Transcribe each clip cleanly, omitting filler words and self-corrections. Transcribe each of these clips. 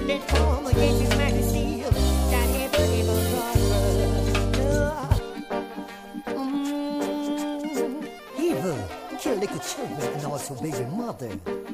that come against His Majesty, that ever prosper. Evil, kill little children and also baby mother.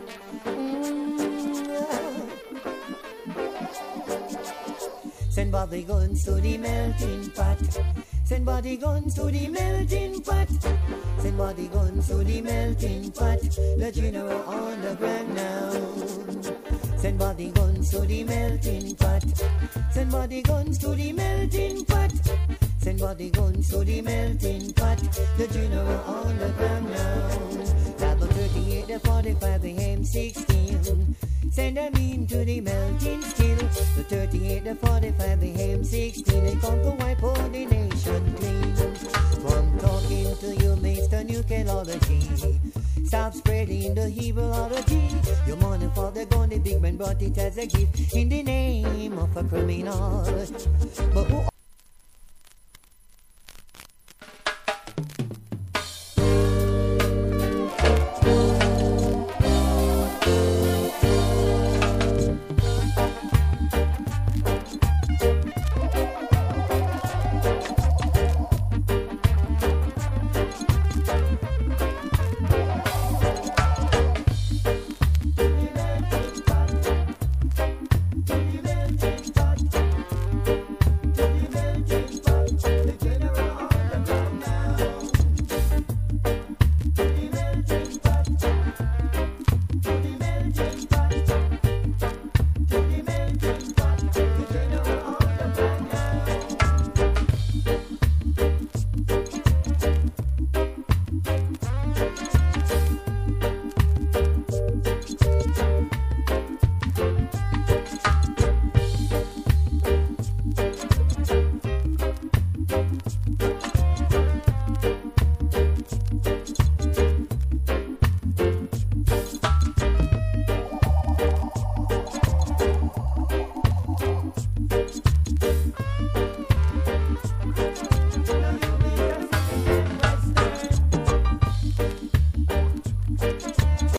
Send body guns to the melting pot. Send body guns to the melting pot. Send body guns to the melting pot. The general on the ground now. Send body guns to the melting pot. Send body guns to the melting pot. Send body guns to the melting pot. The general on the ground now. Double 38, the 45, the M16. Send them into the melting still. The 38, the 45, the M16. They come to wipe out the nation clean. From talking to you, Mr. Nucleology. Stop spreading the evilology. Your money for the gun, the big man brought it as a gift in the name of a criminal. But who